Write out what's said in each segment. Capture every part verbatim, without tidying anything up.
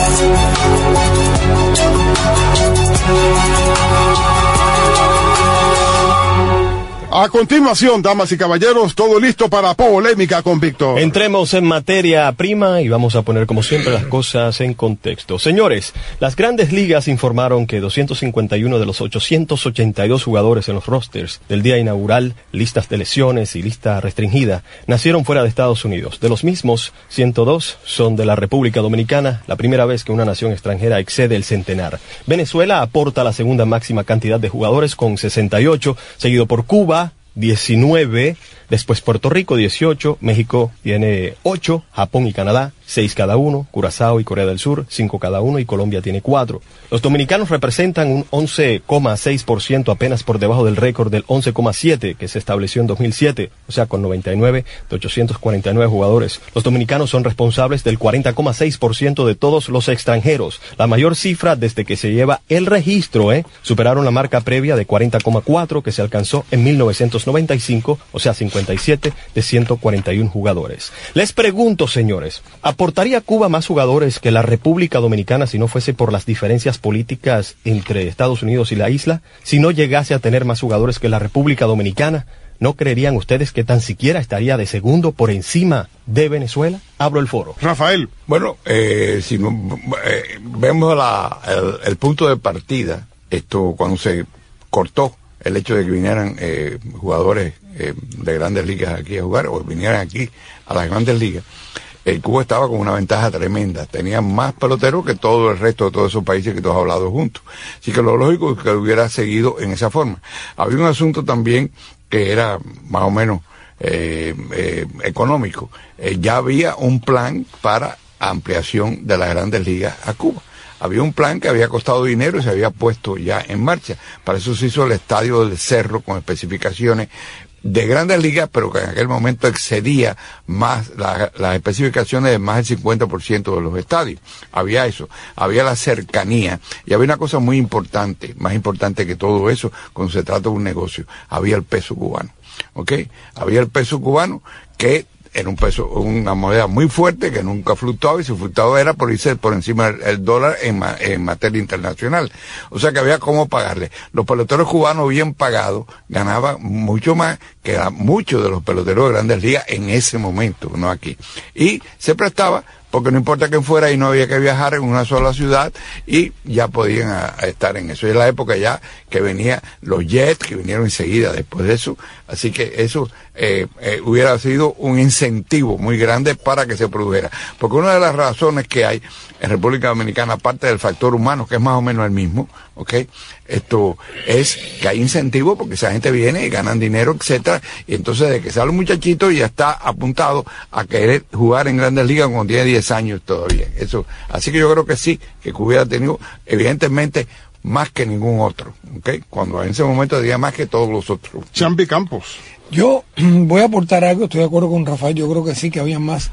A continuación, damas y caballeros, todo listo para Polémica con Víctor. Entremos en materia prima y vamos a poner como siempre las cosas en contexto. Señores, las grandes ligas informaron que doscientos cincuenta y uno de los ochocientos ochenta y dos jugadores en los rosters del día inaugural, listas de lesiones y lista restringida, nacieron fuera de Estados Unidos. De los mismos, ciento dos son de la República Dominicana, la primera vez que una nación extranjera excede el centenar. Venezuela aporta la segunda máxima cantidad de jugadores con sesenta y ocho, seguido por Cuba, diecinueve, después Puerto Rico, dieciocho, México tiene ocho, Japón y Canadá, seis cada uno, Curazao y Corea del Sur, cinco cada uno y Colombia tiene cuatro. Los dominicanos representan un once coma seis por ciento, apenas por debajo del récord del once coma siete que se estableció en dos mil siete, o sea, con noventa y nueve de ochocientos cuarenta y nueve jugadores. Los dominicanos son responsables del cuarenta coma seis por ciento de todos los extranjeros, la mayor cifra desde que se lleva el registro, ¿eh? Superaron la marca previa de cuarenta coma cuatro que se alcanzó en mil novecientos noventa y cinco, o sea, cincuenta y siete de ciento cuarenta y uno jugadores. Les pregunto, señores, ¿aportaría Cuba más jugadores que la República Dominicana si no fuese por las diferencias políticas entre Estados Unidos y la isla? Si no llegase a tener más jugadores que la República Dominicana, ¿no creerían ustedes que tan siquiera estaría de segundo por encima de Venezuela? Abro el foro. Rafael. Bueno, eh, si no, eh, vemos la, el, el punto de partida, esto cuando se cortó el hecho de que vinieran eh, jugadores eh, de grandes ligas aquí a jugar, o vinieran aquí a las grandes ligas, el Cuba estaba con una ventaja tremenda, tenía más peloteros que todo el resto de todos esos países que todos han hablado juntos. Así que lo lógico es que lo hubiera seguido en esa forma. Había un asunto también que era más o menos eh, eh, económico. Eh, ya había un plan para ampliación de las grandes ligas a Cuba. Había un plan que había costado dinero y se había puesto ya en marcha. Para eso se hizo el estadio del Cerro con especificaciones de grandes ligas, pero que en aquel momento excedía más la, las especificaciones de más del cincuenta por ciento de los estadios. Había eso, había la cercanía, y había una cosa muy importante, más importante que todo eso, cuando se trata de un negocio, había el peso cubano, ¿ok? Había el peso cubano que era un peso, una moneda muy fuerte que nunca fluctuaba, y si fluctuaba era por irse por encima del el dólar en, ma, en materia internacional. O sea que había cómo pagarle. Los peloteros cubanos bien pagados ganaban mucho más que muchos de los peloteros de grandes ligas en ese momento, no aquí. Y se prestaba, porque no importa quién fuera y no había que viajar en una sola ciudad, y ya podían a, a estar en eso. Y es la época ya que venían los Jets, que vinieron enseguida después de eso. Así que eso eh, eh, hubiera sido un incentivo muy grande para que se produjera. Porque una de las razones que hay en República Dominicana, aparte del factor humano, que es más o menos el mismo, ¿ok? Esto es que hay incentivo porque esa gente viene y ganan dinero, etcétera, y entonces de que sale un muchachito ya está apuntado a querer jugar en grandes ligas cuando tiene diez años todavía. Eso, así que yo creo que sí, que hubiera tenido, evidentemente, más que ningún otro, ¿ok? Cuando en ese momento tenía más que todos los otros. Chambi Campos. Yo voy a aportar algo, estoy de acuerdo con Rafael, yo creo que sí, que había más.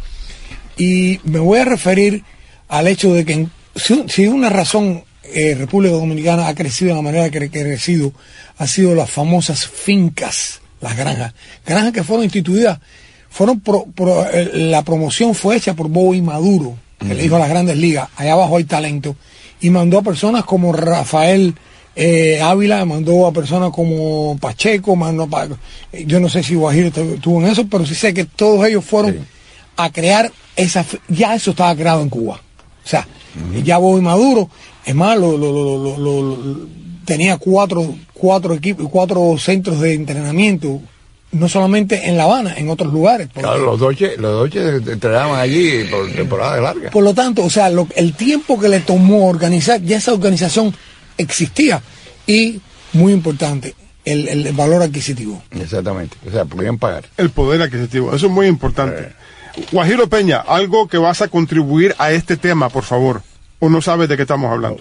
Y me voy a referir al hecho de que si, si una razón eh, República Dominicana ha crecido de la manera que ha crecido, ha sido las famosas fincas, las granjas. Granjas que fueron instituidas, fueron pro, pro, eh, la promoción fue hecha por Bobby Maduro, que uh-huh. le dijo a las grandes ligas, allá abajo hay talento, y mandó a personas como Rafael eh, Ávila, mandó a personas como Pacheco, mandó pa, yo no sé si Guajiro estuvo en eso, pero sí sé que todos ellos fueron sí. a crear esa, ya eso estaba creado en Cuba. O sea, uh-huh. ya Bobby Maduro, es más, lo, lo, lo, lo, lo, lo, tenía cuatro, cuatro equipos, cuatro centros de entrenamiento, no solamente en La Habana, en otros lugares. Claro, los Dodgers, los Dodgers entrenaban allí por temporadas largas. Por lo tanto, o sea, lo, el tiempo que le tomó organizar, ya esa organización existía. Y, muy importante, el, el valor adquisitivo. Exactamente, o sea, podían pagar. El poder adquisitivo, eso es muy importante. Eh. Guajiro Peña, algo que vas a contribuir a este tema, por favor. ¿O no sabes de qué estamos hablando?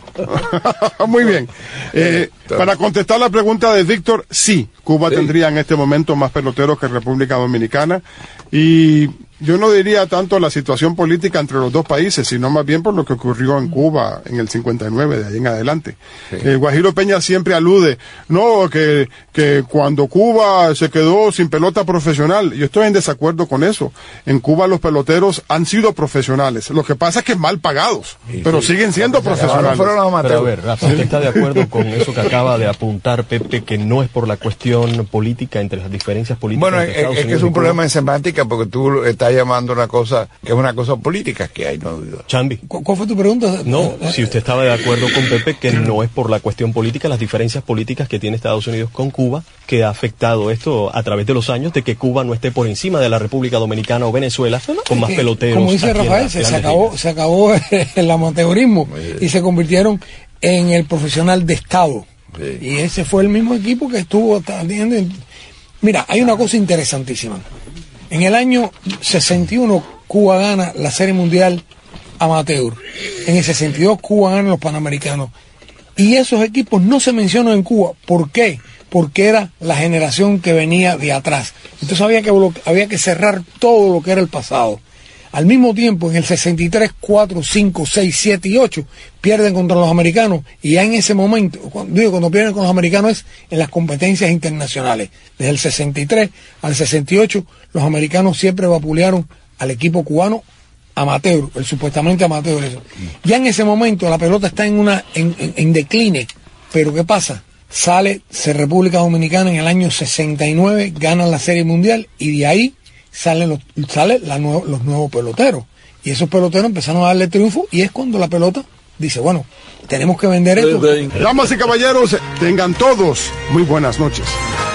Muy bien. Eh, para contestar la pregunta de Víctor, sí, Cuba sí. tendría en este momento más peloteros que República Dominicana. Y Yo no diría tanto la situación política entre los dos países, sino más bien por lo que ocurrió en Cuba en el cincuenta y nueve, de ahí en adelante. Sí. Eh, Guajiro Peña siempre alude, no, que, que cuando Cuba se quedó sin pelota profesional, yo estoy en desacuerdo con eso. En Cuba los peloteros han sido profesionales, lo que pasa es que mal pagados, sí, pero sí. siguen siendo profesionales. Pero a ver, Rafa, ¿usted está de acuerdo con eso que acaba de apuntar Pepe, que no es por la cuestión política, entre las diferencias políticas? Bueno, es, es que es un problema de semántica, porque tú estás llamando una cosa que es una cosa política que hay, no duda. Chambi. ¿Cu ¿Cuál fue tu pregunta? No, si usted estaba de acuerdo con Pepe que no es por la cuestión política, las diferencias políticas que tiene Estados Unidos con Cuba, que ha afectado esto a través de los años, de que Cuba no esté por encima de la República Dominicana o Venezuela, no, no, con más peloteros. Como dice Rafael, se, se acabó, se acabó el amateurismo y se convirtieron en el profesional de Estado. Sí. Y ese fue el mismo equipo que estuvo atendiendo. Mira, hay una cosa interesantísima. En el año sesenta y uno, Cuba gana la Serie Mundial Amateur. En el sesenta y dos, Cuba gana los Panamericanos. Y esos equipos no se mencionan en Cuba. ¿Por qué? Porque era la generación que venía de atrás. Entonces había que, había que cerrar todo lo que era el pasado. Al mismo tiempo, en el sesenta y tres, cuatro, cinco, seis, siete y ocho pierden contra los americanos, y ya en ese momento, cuando, digo, cuando pierden con los americanos es en las competencias internacionales. Desde el sesenta y tres al sesenta y ocho, los americanos siempre vapulearon al equipo cubano amateur, el supuestamente amateur. Eso. Ya en ese momento la pelota está en una en, en, en decline, pero ¿qué pasa? Sale se República Dominicana en el año sesenta y nueve, ganan la Serie Mundial, y de ahí salen los, sale la nuevo, los nuevos peloteros. Y esos peloteros empezaron a darle triunfo, y es cuando la pelota dice, bueno, tenemos que vender esto. Damas y caballeros, tengan todos muy buenas noches.